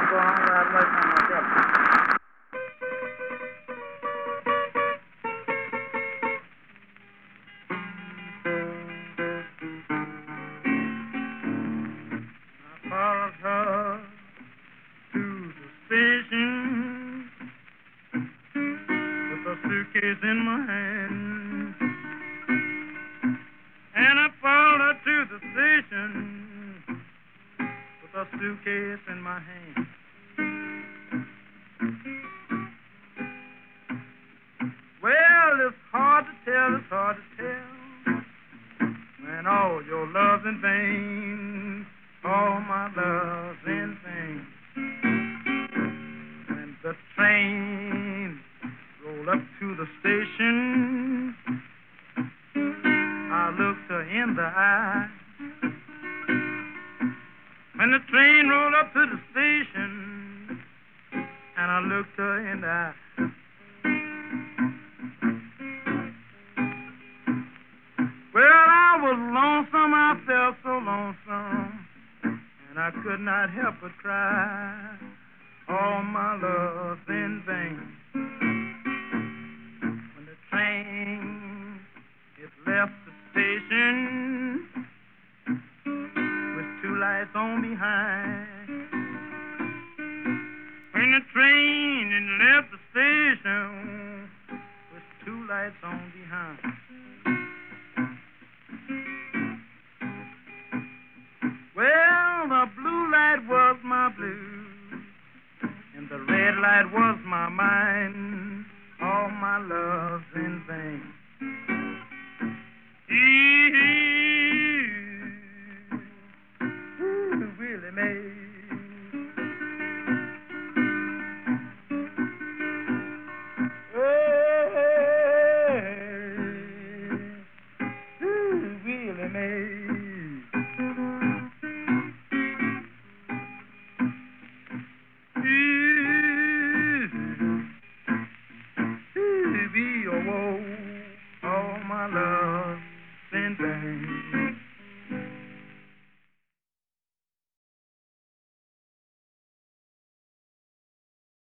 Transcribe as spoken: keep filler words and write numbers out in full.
go home without waiting on myself. I followed her to the station with a suitcase in my hand. And I followed her to the station with a suitcase in my hand. Well, it's hard to tell, it's hard to tell when all your love's in vain, all my love's in vain. When the train rolled up to the station, I looked her in the eye. When the train rolled up to the station, and I looked her in the eye. Well, I was lonesome, I felt so lonesome, and I could not help but cry. All my love's in vain. When the train it left the station with two lights on behind. When the train it left the station with two lights on behind. Well, the blue light was my blue, and the red light was my mind. All my love's in vain.